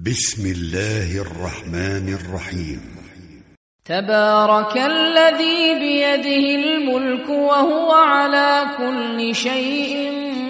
بسم الله الرحمن الرحيم. تبارك الذي بيده الملك وهو على كل شيء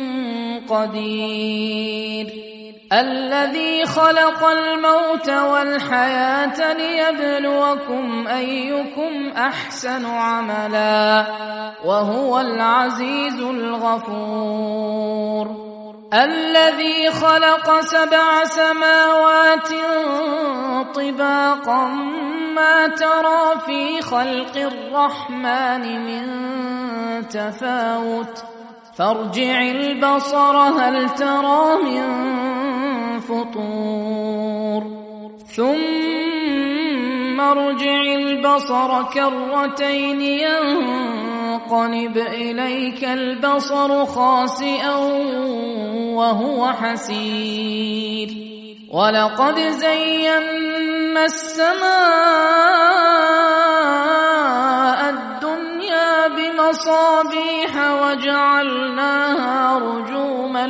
قدير، الذي خلق الموت والحياة ليبلوكم أيكم أحسن عملا وهو العزيز الغفور، الذي خلق 7 سماوات طباقا ما ترى في خلق الرحمن من تفاوت فارجع البصر هل ترى من فطور ثم ارجع البصر كرتين ينقلب إليك البصر خاسئا وهو حسير، ولقد زينا السماء الدنيا بمصابيح وجعلناها رجوما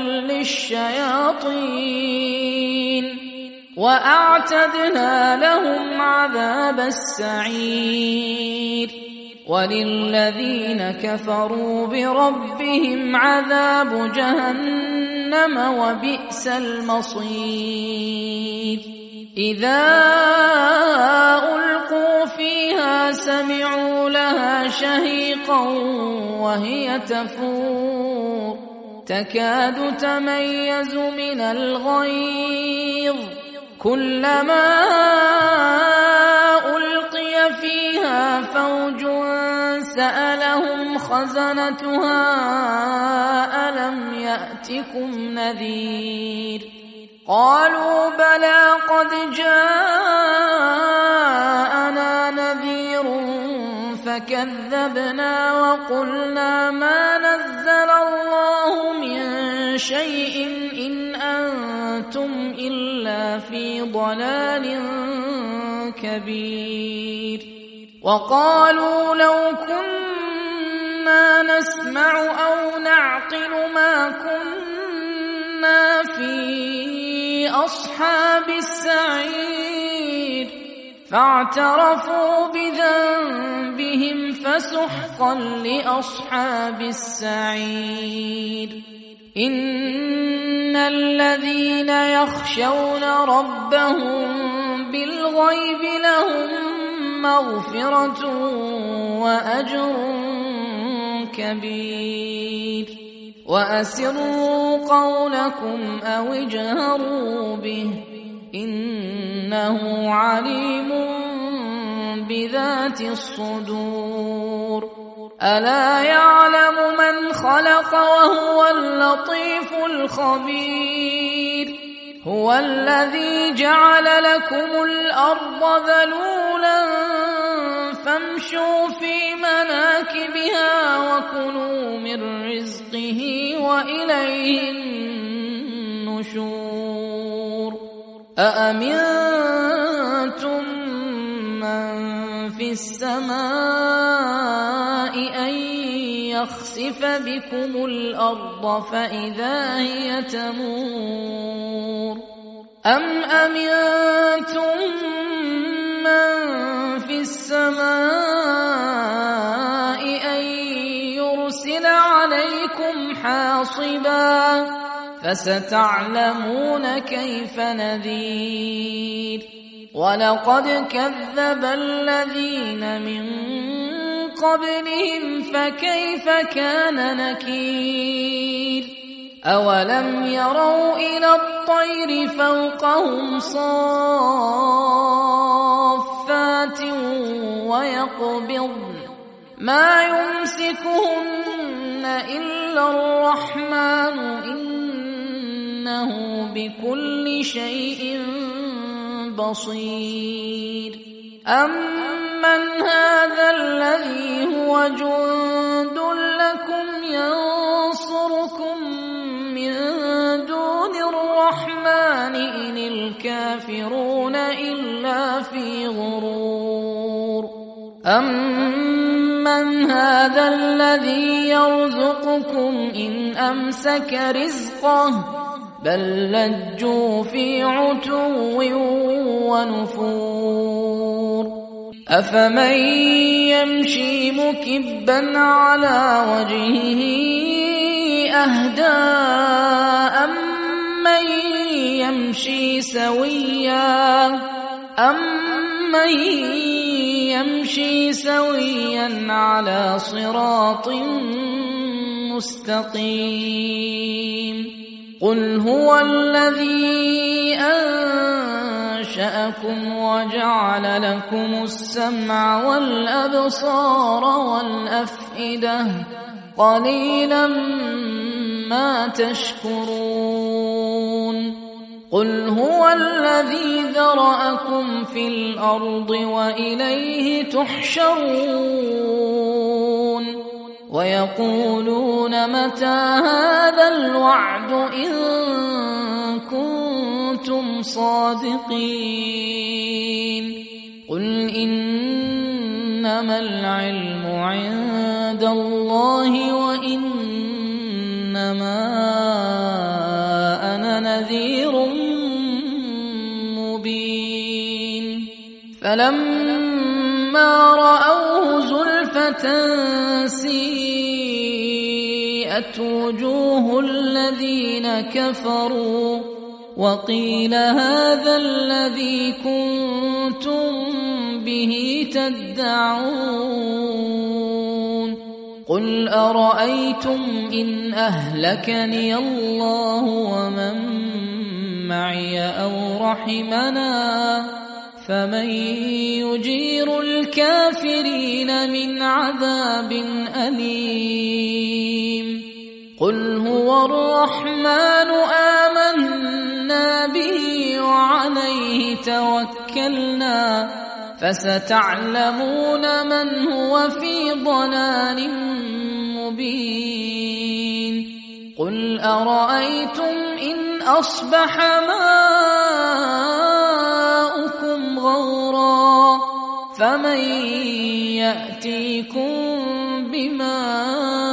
للشياطين وأعتدنا لهم عذاب السعير، وللذين كفروا بربهم عذاب جهنم وبئس المصير. إذا ألقوا فيها سمعوا لها شهيقا وهي تفور تكاد تميز من الغيظ، كلما ألقي فيها فوج سألهم خزنتها ألم يأتكم نذير، قالوا بلى قد جاءنا نذير فكذبنا وقلنا ما نزل الله من شيء إن أنتم إلا في ضلال كبير، وقالوا لو كنا نسمع أو نعقل ما كنا في أصحاب السعير، فاعترفوا بذنبهم فسحقا لأصحاب السعير. إن الذين يخشون ربهم بالغيب لهم مغفرة وأجر كبير، وأسروا قولكم أو اجهروا به إنه عليم بذات الصدور، ألا يعلم من خلق وهو اللطيف الخبير، هو الذي جعل لكم الأرض ذلولا فامشوا في مناكبها وكلوا من رزقه وإليه النشور. أأمنتم من في السماء أن يخسف بكم الأرض فإذا هي تمور، أم أمنتم من في السماء أن يرسل عليكم حاصبا فستعلمون كيف نذير، ولقد كذب الذين من قبلهم فكيف كان نكير، أولم يروا إلى الطير فوقهم صافات ويقبضن ما يمسكهن إلا الرحمن إنه بكل شيء بصير. أمن هذا الذي هو جند لكم ينصركم من دون الرحمن إن الكافرون إلا في غرور، أمن هذا الذي يرزقكم إن أمسك رزقه بل لجوا في عتو ونفور أفمن يمشي مكبا على وجهه أهدى أمن يمشي سويا على صراط مستقيم قل هو الذي أنشأكم وجعل لكم السمع والأبصار والأفئدة قليلا ما تشكرون قل هو الذي ذرأكم في الأرض وإليه تحشرون ويقولون متى هذا الوعد إن كنتم صادقين قل إنما العلم عند الله وإنما أنا نذير مبين فلما رأوه زلفة سيئت وجوه الذين كفروا وقيل هذا الذي كنتم به تدعون قل أرأيتم إن أهلكني الله ومن معي أو رحمنا فمن يجير الكافرين من عذاب أليم قل هو الرحمن آمنا به وعليه توكلنا فستعلمون من هو في ضلال مبين قل أرأيتم إن أصبح ماؤكم غورا فمن يأتيكم بماء